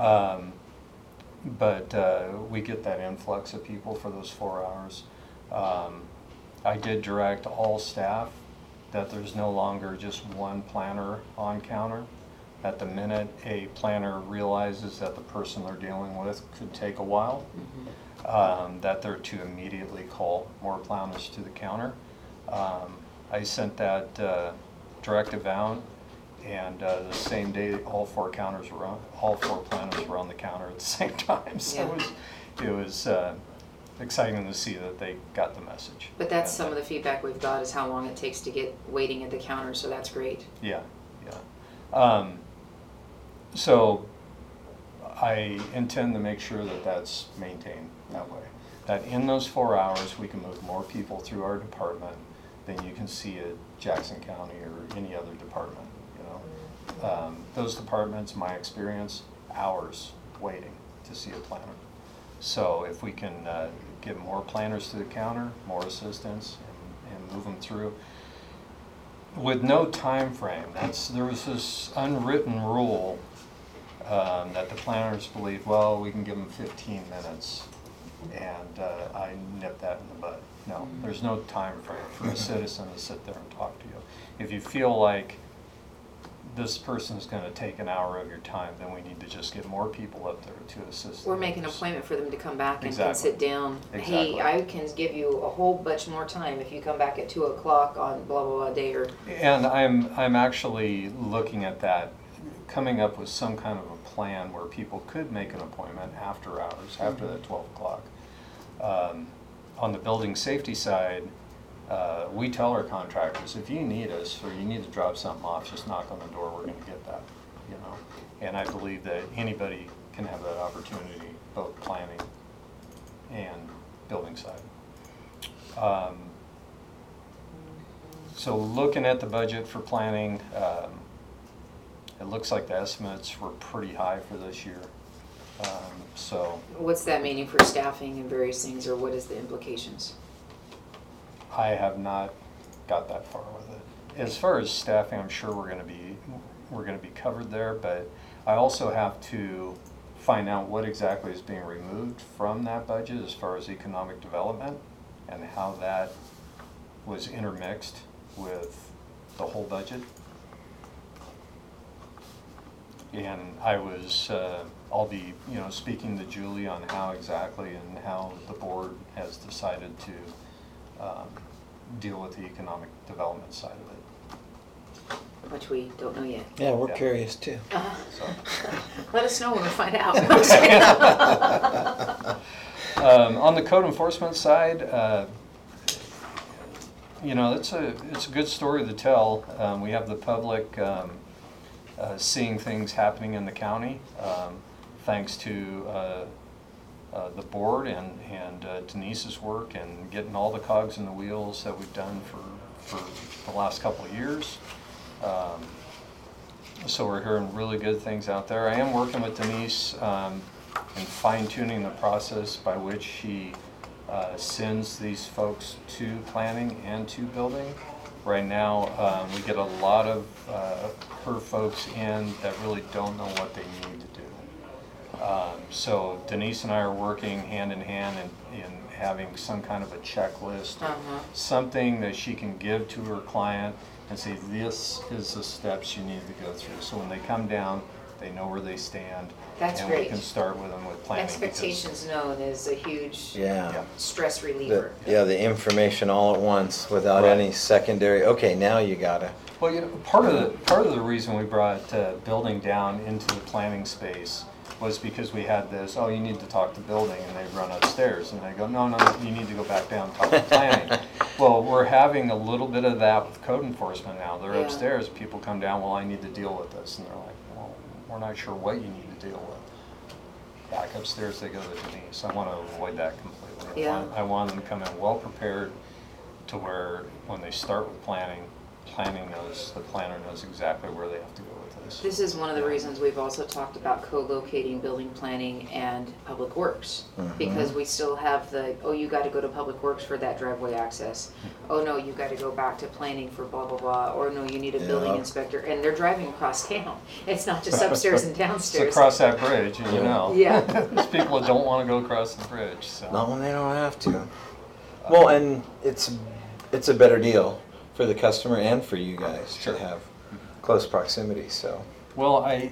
but we get that influx of people for those 4 hours. I did direct all staff that there's no longer just one planner on counter. At the minute a planner realizes that the person they're dealing with could take a while, that they're to immediately call more planners to the counter. I sent that directive out, and the same day all 4 planners were on the counter at the same time. So it was exciting to see that they got the message. But that's some of the feedback we've got, is how long it takes to get waiting at the counter, so that's great. Yeah. So I intend to make sure that that's maintained that way. That in those 4 hours, we can move more people through our department than you can see at Jackson County or any other department. Those departments, my experience, hours waiting to see a planner. So if we can get more planners to the counter, more assistants, and move them through with no time frame. There was this unwritten rule that the planners believed, well, we can give them 15 minutes, and I nipped that in the bud. No, there's no time frame for a citizen to sit there and talk to you. If you feel like this person is going to take an hour of your time, then we need to just get more people up there to assist. Or make an appointment for them to come back and can Exactly. sit down. Exactly. Hey, I can give you a whole bunch more time if you come back at 2 o'clock on blah, blah, blah day, or And I'm actually looking at that, coming up with some kind of a plan where people could make an appointment after hours, after that 12 o'clock. On the building safety side, we tell our contractors, if you need us or you need to drop something off, just knock on the door, we're going to get that, And I believe that anybody can have that opportunity, both planning and building side. So looking at the budget for planning, it looks like the estimates were pretty high for this year. So What's that meaning for staffing and various things, or what is the implications? I have not got that far with it. As far as staffing, I'm sure we're gonna be covered there, but I also have to find out what exactly is being removed from that budget as far as economic development and how that was intermixed with the whole budget. And I'll be, speaking to Julie on how exactly and how the board has decided to deal with the economic development side of it. Which we don't know yet. Yeah, we're Yeah. curious too. So, Let us know when we find out. on the code enforcement side, it's a good story to tell. We have the public seeing things happening in the county, thanks to the board and Denise's work and getting all the cogs in the wheels that we've done for the last couple of years. So we're hearing really good things out there. I am working with Denise in fine-tuning the process by which she sends these folks to planning and to building. Right now, we get a lot of her folks in that really don't know what they need to do. So Denise and I are working hand in hand in having some kind of a checklist, something that she can give to her client and say, this is the steps you need to go through. So when they come down, they know where they stand. That's and great. we can start with them with planning. Expectations known is a huge Yeah. stress reliever. The information all at once without Right. any secondary, okay, now you gotta. Well, part of the reason we brought building down into the planning space was because we had this, oh, you need to talk to building, and they run upstairs, and they go, no, you need to go back down and talk to planning. Well, we're having a little bit of that with code enforcement now. They're Yeah. upstairs, people come down, well, I need to deal with this, and they're like, well, we're not sure what you need to deal with. Back upstairs, they go to Denise. I want to avoid that completely. Yeah. I want them to come in well prepared to where when they start with planning knows, the planner knows exactly where they have to go with this. This is one of the reasons we've also talked about co-locating building planning and public works. Because we still have you got to go to public works for that driveway access. Oh no, you got to go back to planning for blah, blah, blah. Or no, you need a building Yeah. inspector. And they're driving across town. It's not just upstairs and It's downstairs. across that bridge, and you know. Yeah. There's people that don't want to go across the bridge, so. Not when they don't have to. Well, and it's a better deal for the customer and for you guys Sure. to have close proximity, so. Well, I'm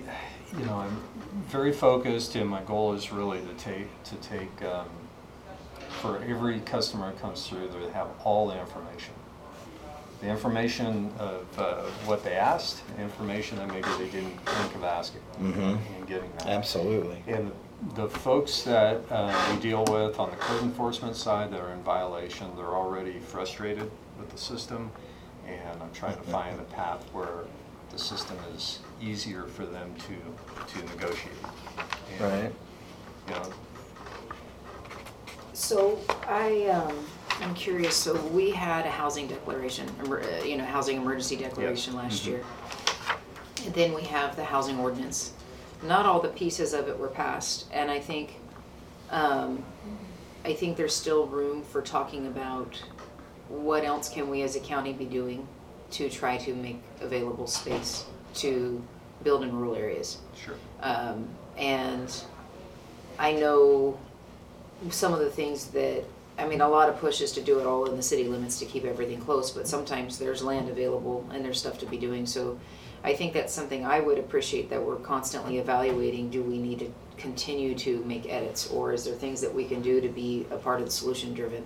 very focused, and my goal is really to take for every customer that comes through, they have all the information. The information of what they asked, the information that maybe they didn't think of asking, and getting that. Absolutely. And the folks that we deal with on the code enforcement side that are in violation, they're already frustrated with the system, and I'm trying to find a path where the system is easier for them to negotiate. And, Right. You know, So I'm curious, so we had a housing declaration, housing emergency declaration last year. And then we have the housing ordinance. Not all the pieces of it were passed, and I think there's still room for talking about what else can we as a county be doing to try to make available space to build in rural areas. sure. And I know some of the things that, a lot of pushes to do it all in the city limits to keep everything close, but sometimes there's land available and there's stuff to be doing. So I think that's something I would appreciate, that we're constantly evaluating. Do we need to continue to make edits, or is there things that we can do to be a part of the solution driven?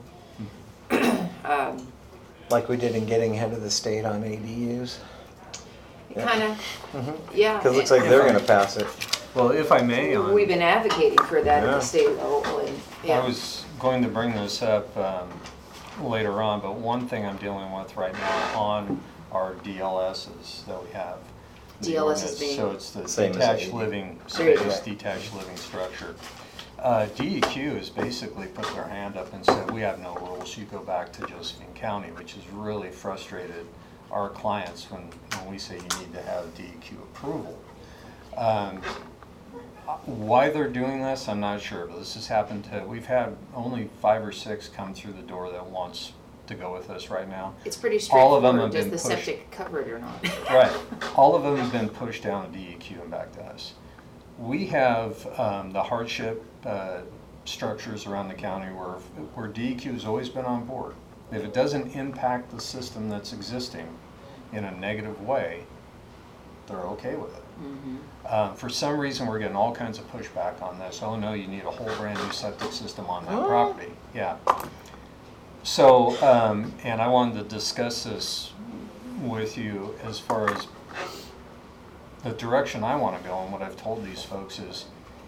Like we did in getting ahead of the state on ADUs. Yeah. Kind of, yeah. Because it looks like they're gonna pass it. Well, if I may, We've been advocating for that at Yeah. the state level, and, yeah. I was going to bring this up later on, but one thing I'm dealing with right now on our DLSs that we have. the DLS is ordinance, being- So it's the Same as detached AD. living There you space, go. detached living structure. DEQ has basically put their hand up and said, we have no rules, you go back to Josephine County, which has really frustrated our clients when we say you need to have DEQ approval. Why they're doing this, I'm not sure, but this has happened we've had only 5 or 6 come through the door that wants to go with us right now. It's pretty All of them straightforward. have Does been the pushed. septic cover it or not? Right. All of them have been pushed down to DEQ and back to us. We have the hardship structures around the county where DEQ has always been on board. If it doesn't impact the system that's existing in a negative way, they're okay with it. For some reason, we're getting all kinds of pushback on this. Oh no, you need a whole brand new septic system on that property. Yeah. So, and I wanted to discuss this with you as far as the direction I want to go, and what I've told these folks is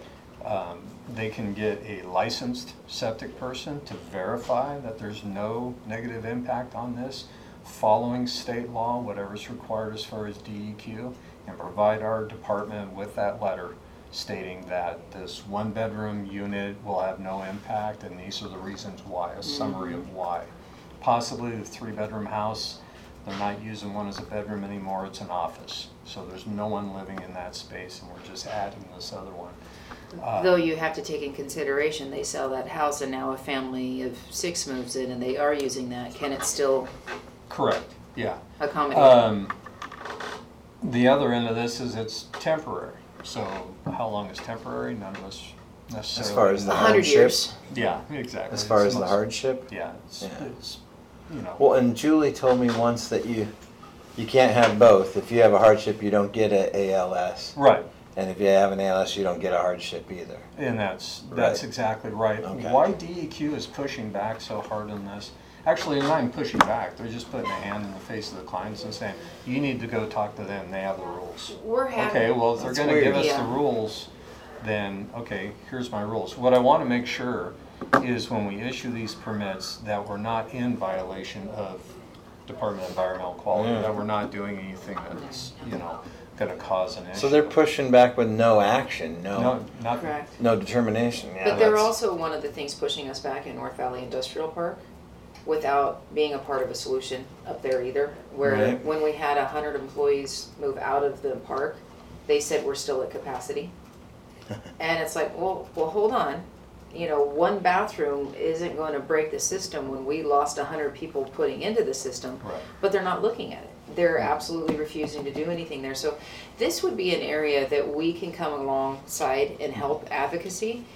they can get a licensed septic person to verify that there's no negative impact on this, following state law, whatever's required as far as DEQ, and provide our department with that letter stating that this 1-bedroom unit will have no impact, and these are the reasons why, a summary of why. Possibly the 3-bedroom house, they're not using one as a bedroom anymore, it's an office. So there's no one living in that space, and we're just adding this other one. Though you have to take in consideration, they sell that house and now a family of 6 moves in and they are using that. Can it still Correct, yeah. accommodate? The other end of this is it's temporary. So how long is temporary? None of us necessarily. As far as the 100 hardship? years. Yeah, exactly. As far It's as the most- hardship? Yeah, Yeah. it's you know. Well, and Julie told me once that you can't have both. If you have a hardship, you don't get a ALS. Right, And if you have an ALS, you don't get a hardship either. and that's Right. exactly right. Okay. Why DEQ is pushing back so hard on this? Actually, they're not even pushing back. They're just putting a hand in the face of the clients and saying, "You need to go talk to them. They have the rules." We're having. Okay, well, if they're That's gonna give weird. us the Yeah. rules, then, okay, here's my rules. What I wanna make sure is when we issue these permits, that we're not in violation of Department of Environmental Quality, that we're not doing anything that's, gonna cause an issue. So they're pushing back with no action, No, no not, Correct. determination. Yeah, But they're that's- also one of the things pushing us back in North Valley Industrial Park without being a part of a solution up there either. Where Right. when we had 100 employees move out of the park, they said we're still at capacity. And it's like, well, hold on. 1 bathroom isn't going to break the system when we lost 100 people putting into the system. Right. But they're not looking at it. They're absolutely refusing to do anything there. So this would be an area that we can come alongside and help advocacy.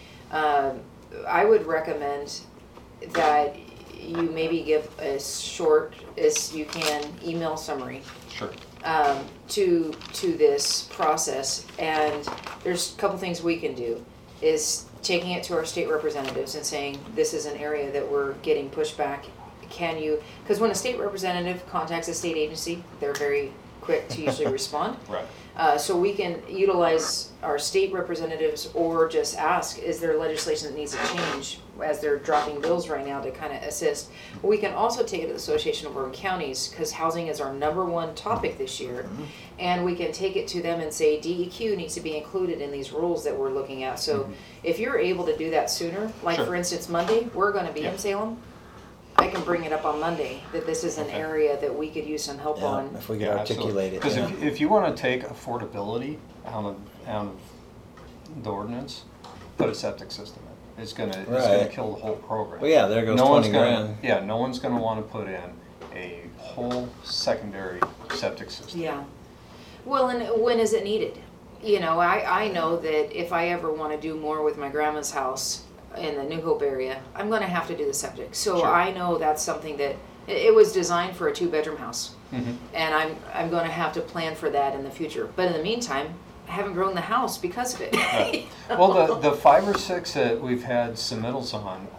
I would recommend that you maybe give as short as you can email summary sure, to this process. And there's a couple things we can do, is taking it to our state representatives and saying, this is an area that we're getting pushback. Can you, because when a state representative contacts a state agency, they're very quick to usually respond. right. So we can utilize our state representatives or just ask, is there legislation that needs to change as they're dropping bills right now to kind of assist. We can also take it to the Association of Urban Counties, because housing is our #1 topic this year. And we can take it to them and say DEQ needs to be included in these rules that we're looking at. So if you're able to do that sooner, like Sure. for instance Monday, we're going to be Yeah. in Salem. I can bring it up on Monday, that this is an Okay. area that we could use some help Yeah, on. if we could articulate it. Because yeah. if you want to take affordability out of the ordinance, put a septic system in. It's gonna Right. kill the whole program. Well, yeah, there goes No one's 20 gonna- grand. Yeah, no one's gonna want to put in a whole secondary septic system. Yeah. Well, and when is it needed? I know that if I ever want to do more with my grandma's house in the New Hope area, I'm going to have to do the septic. So Sure. I know that's something that, it was designed for a 2-bedroom house. Mhm. And I'm going to have to plan for that in the future. But in the meantime, I haven't grown the house because of it. Right. Well, the 5 or 6 that we've had submittals on,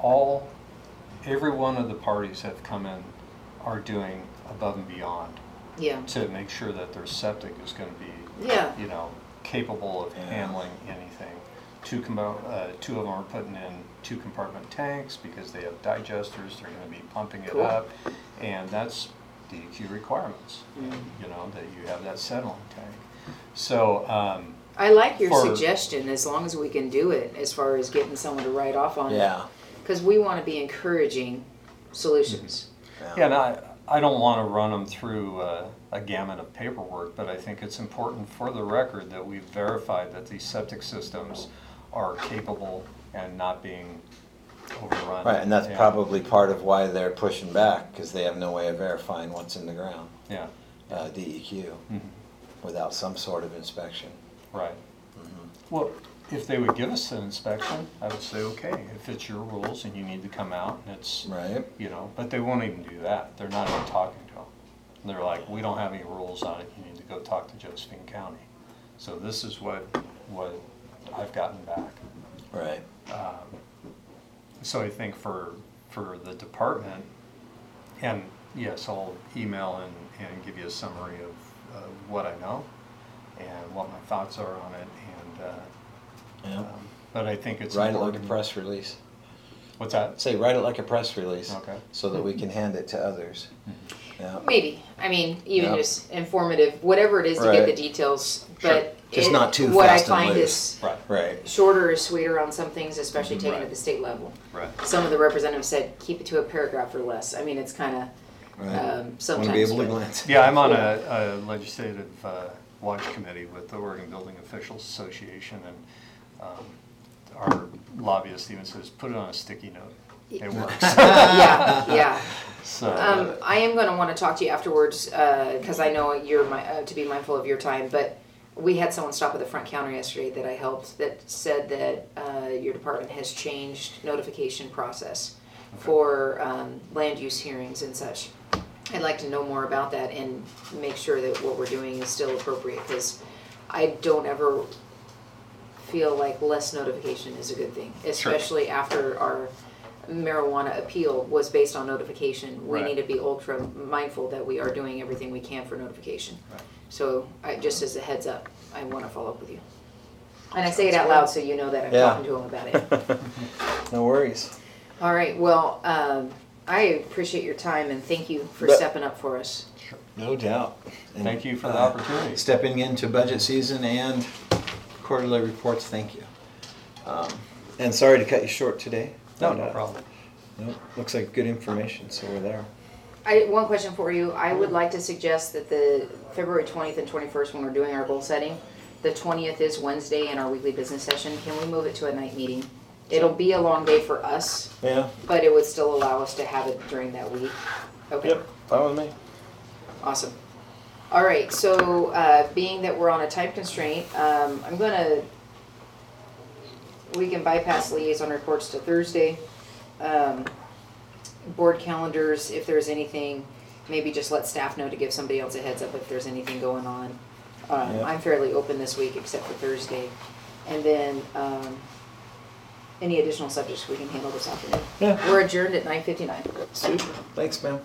every one of the parties have come in are doing above and beyond Yeah. to make sure that their septic is going to be, Yeah. capable of Yeah. handling anything. 2 of them are putting in 2-compartment tanks because they have digesters. They're going to be pumping it Cool. up, and that's DEQ requirements. Mm. That you have that settling tank. So. I like your For- suggestion, as long as we can do it, as far as getting someone to write off on it. Yeah. Because we want to be encouraging solutions. Yeah, and I don't want to run them through a gamut of paperwork, but I think it's important for the record that we've verified that these septic systems are capable and not being overrun. Right, and that's probably part of why they're pushing back, because they have no way of verifying what's in the ground, Yeah, DEQ, without some sort of inspection. right. Well, if they would give us an inspection, I would say, okay, if it's your rules and you need to come out and it's, Right. you know, but they won't even do that. They're not even talking to them. They're like, we don't have any rules on it. You need to go talk to Josephine County. So this is what I've gotten back. Right. So I think for the department, and yes, I'll email and give you a summary of what I know and what my thoughts are on it. And Yeah. but I think it's Write it like a important. press release. What's that? Say, write it like a press release. Okay. So that we can hand it to others. Yeah. Maybe. I mean, even Yep. just informative, whatever it is to get Right. the details. But Just not too what fast I and find loose. is Right. Right. shorter is sweeter on some things, especially taken Right. at the state level. Right. Some of the representatives said keep it to a paragraph or less. I mean, it's kind of Right. Want sometimes. to be able to but- glance. Yeah, I'm on a legislative watch committee with the Oregon Building Officials Association, and our lobbyist even says, put it on a sticky note. It works. Yeah, yeah. So, I am going to want to talk to you afterwards because I know you're to be mindful of your time. But we had someone stop at the front counter yesterday that I helped that said that your department has changed notification process for land use hearings and such. I'd like to know more about that and make sure that what we're doing is still appropriate because I don't ever feel like less notification is a good thing, especially after our marijuana appeal was based on notification. We Right. need to be ultra mindful that we are doing everything we can for notification. Right. So just as a heads up, I want to follow up with you. And I say it out loud so you know that I'm Yeah. talking to him about it. No worries. All right, well, I appreciate your time and thank you for But- stepping up for us. No doubt. And, Thank you for the opportunity. Stepping into budget season and quarterly reports, thank you. And sorry to cut you short today. No, but, no problem. No, looks like good information, so we're there. One question for you. I would like to suggest that the February 20th and 21st, when we're doing our goal setting, the 20th is Wednesday in our weekly business session. Can we move it to a night meeting? It'll be a long day for us, Yeah. but it would still allow us to have it during that week. Okay. Yep. Fine with me. Awesome. All right, so being that we're on a time constraint, we can bypass liaison reports to Thursday. Board calendars, if there's anything, maybe just let staff know to give somebody else a heads up if there's anything going on. Yeah. I'm fairly open this week except for Thursday. And then any additional subjects we can handle this afternoon. Yeah. We're adjourned at 9:59. Super. Thanks, ma'am.